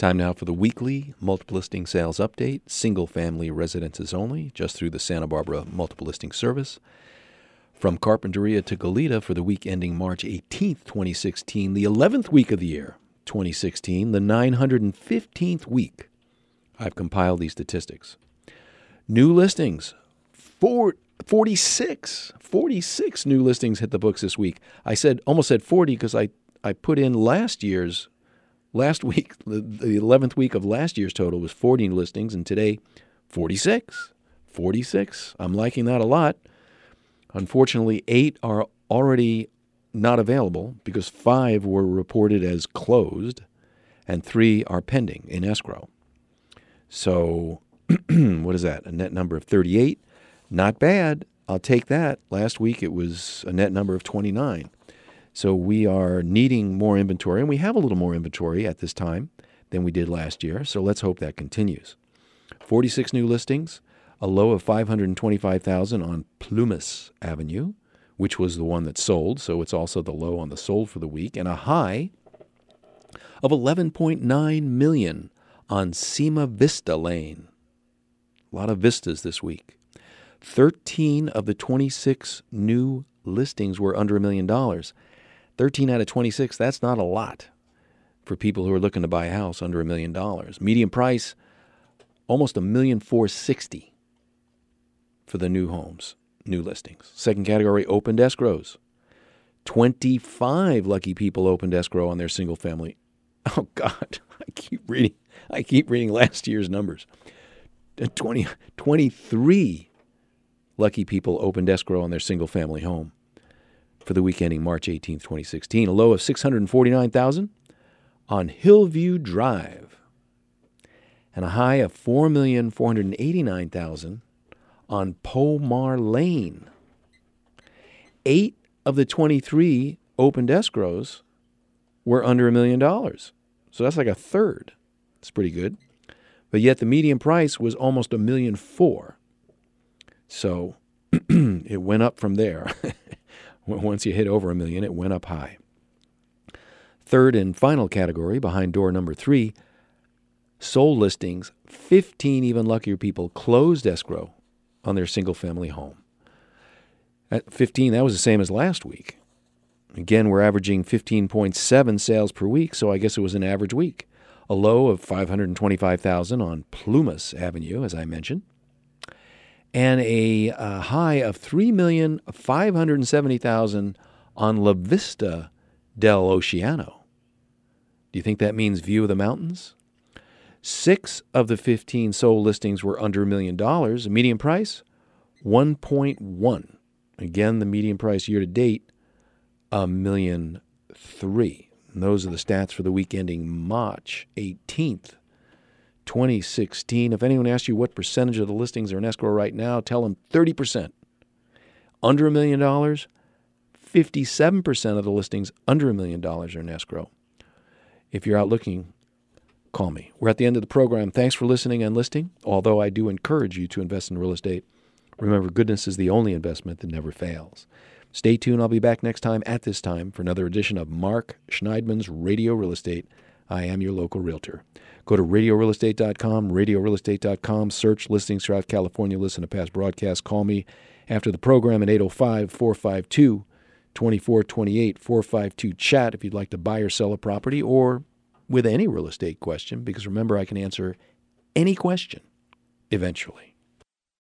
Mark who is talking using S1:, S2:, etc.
S1: Time now for the weekly multiple listing sales update, single-family residences only, just through the Santa Barbara Multiple Listing Service. From Carpinteria to Goleta for the week ending March 18th, 2016, the 11th week of the year, 2016, the 915th week. I've compiled these statistics. New listings, 46 new listings hit the books this week. I almost said 40 because I put in last week, the 11th week of last year's total was 40 new listings, and today, 46. 46. I'm liking that a lot. Unfortunately, 8 are already not available because 5 were reported as closed and 3 are pending in escrow. So, what is that? A net number of 38? Not bad. I'll take that. Last week it was a net number of 29. So we are needing more inventory, and we have a little more inventory at this time than we did last year, so let's hope that continues. 46 new listings, a low of $525,000 on Plumas Avenue, which was the one that sold, so it's also the low on the sold for the week, and a high of $11.9 million on Sima Vista Lane. A lot of vistas this week. 13 of the 26 new listings were under $1 million. 13 out of 26, that's not a lot for people who are looking to buy a house under $1 million. Median price, almost $1,460,000 for the new homes, new listings. Second category, opened escrows. 25 lucky people opened escrow on their single family. Oh, God, I keep reading last year's numbers. 23 lucky people opened escrow on their single family home for the week ending March 18, 2016. A low of $649,000 on Hillview Drive and a high of $4,489,000 on Pomar Lane. 8 of the 23 opened escrows were under $1 million. So that's like a third. It's pretty good. But yet the median price was almost $1.4 million. So it went up from there. Once you hit over $1 million, it went up high. Third and final category, behind door number 3, sold listings. 15 even luckier people closed escrow on their single-family home. At 15, that was the same as last week. Again, we're averaging 15.7 sales per week, so I guess it was an average week. A low of $525,000 on Plumas Avenue, as I mentioned, and a high of $3,570,000 on La Vista del Oceano. Do you think that means view of the mountains? 6 of the 15 sold listings were under $1 million. The median price, $1.1. Again, the median price year to date, $1.3 million. And those are the stats for the week ending March 18th, 2016. If anyone asks you what percentage of the listings are in escrow right now, tell them 30%. Under $1 million, 57% of the listings under $1 million are in escrow. If you're out looking, call me. We're at the end of the program. Thanks for listening and listing. Although I do encourage you to invest in real estate, remember, goodness is the only investment that never fails. Stay tuned. I'll be back next time at this time for another edition of Mark Schneidman's Radio Real Estate. I am your local realtor. Go to radiorealestate.com, radiorealestate.com, search listings throughout California, listen to past broadcasts. Call me after the program at 805-452-2428, 452-CHAT if you'd like to buy or sell a property or with any real estate question, because remember, I can answer any question eventually.